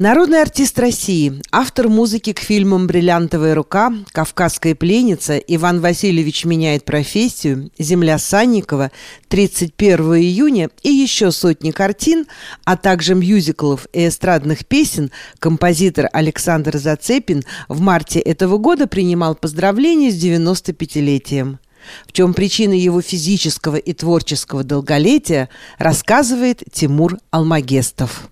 Народный артист России, автор музыки к фильмам «Бриллиантовая рука», «Кавказская пленница», «Иван Васильевич меняет профессию», «Земля Санникова», «31 июня» и еще сотни картин, а также мюзиклов и эстрадных песен, композитор Александр Зацепин в марте этого года принимал поздравления с 95-летием. В чем причина его физического и творческого долголетия, рассказывает Тимур Алмагестов.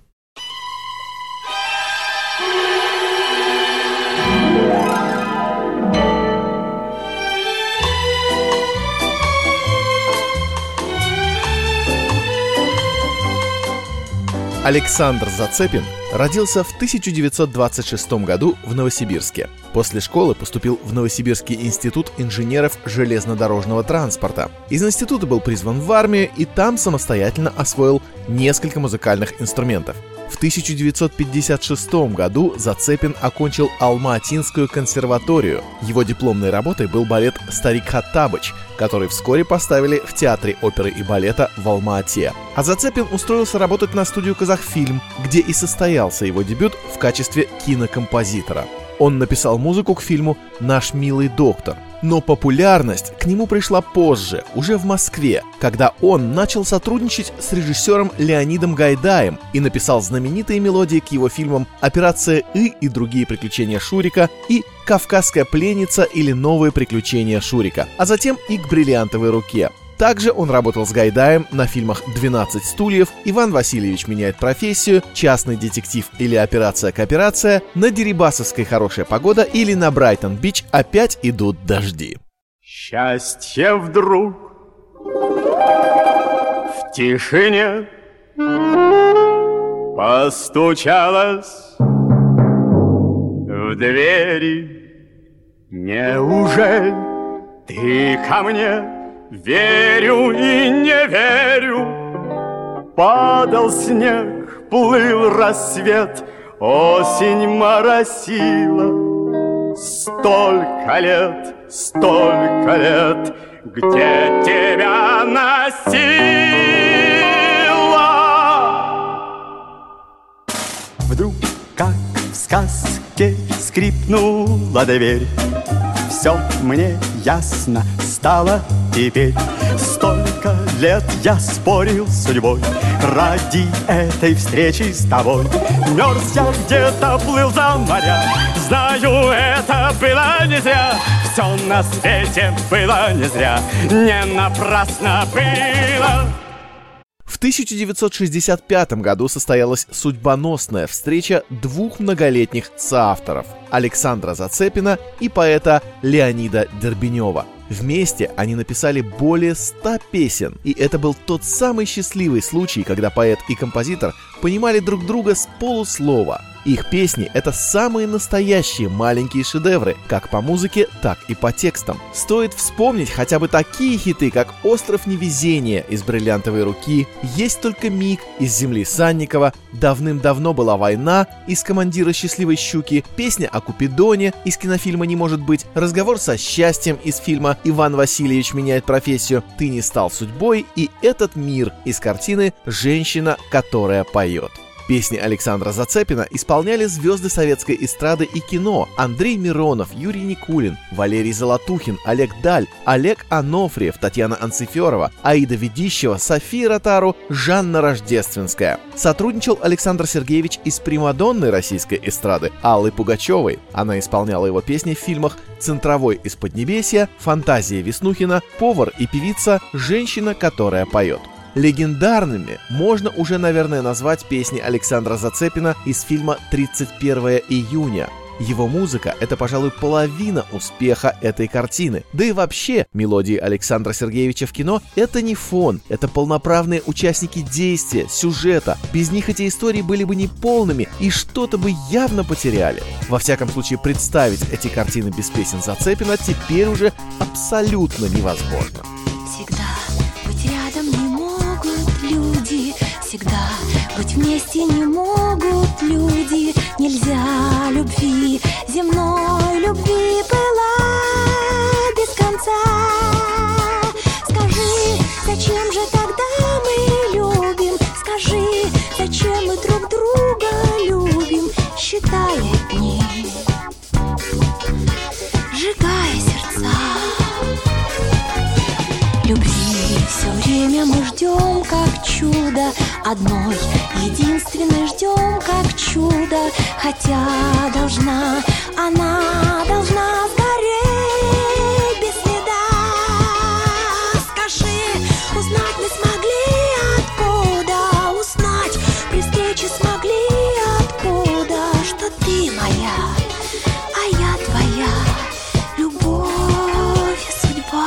Александр Зацепин родился в 1926 году в Новосибирске. После школы поступил в Новосибирский институт инженеров железнодорожного транспорта. Из института был призван в армию и там самостоятельно освоил несколько музыкальных инструментов. В 1956 году Зацепин окончил Алма-Атинскую консерваторию. Его дипломной работой был балет «Старик Хоттабыч», который вскоре поставили в Театре оперы и балета в Алма-Ате. А Зацепин устроился работать на студию «Казахфильм», где и состоялся его дебют в качестве кинокомпозитора. Он написал музыку к фильму «Наш милый доктор». Но популярность к нему пришла позже, уже в Москве, когда он начал сотрудничать с режиссером Леонидом Гайдаем и написал знаменитые мелодии к его фильмам «Операция И и другие приключения Шурика» и «Кавказская пленница» или «Новые приключения Шурика», а затем и к «Бриллиантовой руке». Также он работал с Гайдаем на фильмах «12 стульев», «Иван Васильевич меняет профессию», «Частный детектив» или «Операция кооперация», на Дерибасовской «Хорошая погода» или на Брайтон-Бич «Опять идут дожди». Счастье вдруг в тишине постучалось в двери. Неужели ты ко мне? Верю и не верю. Падал снег, плыл рассвет, осень моросила. Столько лет, где тебя носила. Вдруг, как в сказке, скрипнула дверь. Все мне ясно стало теперь. Столько лет я спорил с судьбой ради этой встречи с тобой. Мерз я где-то, плыл за моря. Знаю, это было не зря. Все на свете было не зря. Не напрасно было. В 1965 году состоялась судьбоносная встреча двух многолетних соавторов – Александра Зацепина и поэта Леонида Дербенева. Вместе они написали более 100 песен, и это был тот самый счастливый случай, когда поэт и композитор понимали друг друга с полуслова. Их песни — это самые настоящие маленькие шедевры, как по музыке, так и по текстам. Стоит вспомнить хотя бы такие хиты, как «Остров невезения» из «Бриллиантовой руки», «Есть только миг» из «Земли Санникова», «Давным-давно была война» из «Командира счастливой щуки», песня о Купидоне из кинофильма «Не может быть», «Разговор со счастьем» из фильма «Иван Васильевич меняет профессию», «Ты не стал судьбой» и «Этот мир» из картины «Женщина, которая поет». Песни Александра Зацепина исполняли звезды советской эстрады и кино: Андрей Миронов, Юрий Никулин, Валерий Золотухин, Олег Даль, Олег Анофриев, Татьяна Анциферова, Аида Ведищева, София Ротару, Жанна Рождественская. Сотрудничал Александр Сергеевич и с примадонной российской эстрады Аллой Пугачевой. Она исполняла его песни в фильмах «Центровой из Поднебесья», «Фантазия Веснухина», «Повар и певица», «Женщина, которая поет». Легендарными можно уже, наверное, назвать песни Александра Зацепина из фильма «31 июня». Его музыка — это, пожалуй, половина успеха этой картины. Да и вообще, мелодии Александра Сергеевича в кино — это не фон, это полноправные участники действия, сюжета. Без них эти истории были бы неполными и что-то бы явно потеряли. Во всяком случае, представить эти картины без песен Зацепина теперь уже абсолютно невозможно. Всегда быть рядом не могут люди, всегда быть вместе не могут люди. Нельзя любви, земной любви была без конца. Скажи, зачем же тогда мы любим? Скажи, зачем мы друг друга любим? блюдо. Одной единственной ждем, как чудо. Хотя она должна сгореть без следа. Скажи, узнать мы смогли, откуда узнать? При встрече смогли, откуда? Что ты моя, а я твоя, любовь и судьба.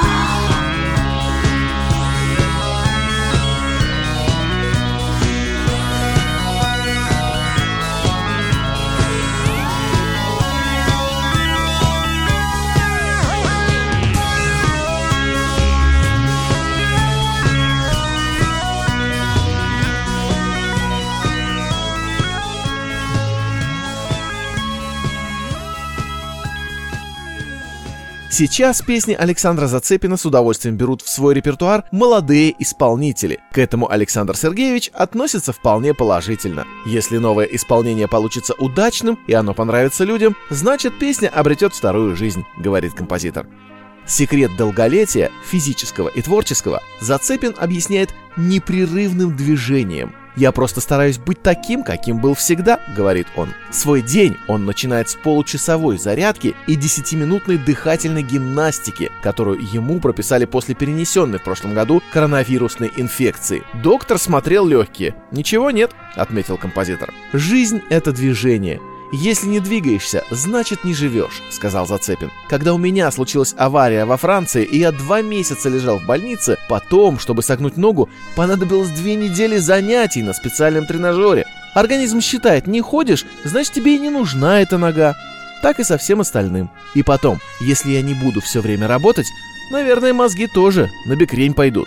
Сейчас песни Александра Зацепина с удовольствием берут в свой репертуар молодые исполнители. К этому Александр Сергеевич относится вполне положительно. Если новое исполнение получится удачным и оно понравится людям, значит песня обретет вторую жизнь, говорит композитор. Секрет долголетия, физического и творческого, Зацепин объясняет непрерывным движением. «Я просто стараюсь быть таким, каким был всегда», — говорит он. Свой день он начинает с получасовой зарядки и 10-минутной дыхательной гимнастики, которую ему прописали после перенесенной в прошлом году коронавирусной инфекции. Доктор смотрел легкие. «Ничего нет», — отметил композитор. «Жизнь — это движение. Если не двигаешься, значит не живешь», — сказал Зацепин. «Когда у меня случилась авария во Франции, и я 2 месяца лежал в больнице, потом, чтобы согнуть ногу, понадобилось 2 недели занятий на специальном тренажере. Организм считает, не ходишь, значит тебе и не нужна эта нога. Так и со всем остальным. И потом, если я не буду все время работать, наверное, мозги тоже на бекрень пойдут».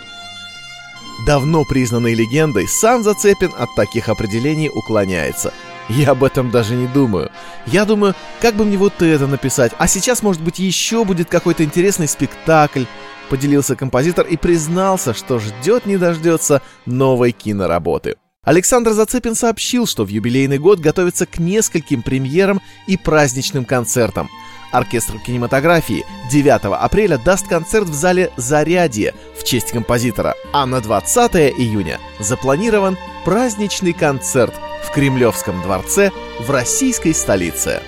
Давно признанной легендой, сам Зацепин от таких определений уклоняется. «Я об этом даже не думаю. Я думаю, как бы мне вот это написать, а сейчас, может быть, еще будет какой-то интересный спектакль», — поделился композитор и признался, что ждет не дождется новой киноработы. Александр Зацепин сообщил, что в юбилейный год готовится к нескольким премьерам и праздничным концертам. Оркестр кинематографии 9 апреля даст концерт в зале «Зарядье» в честь композитора, а на 20 июня запланирован праздничный концерт в Кремлевском дворце в российской столице.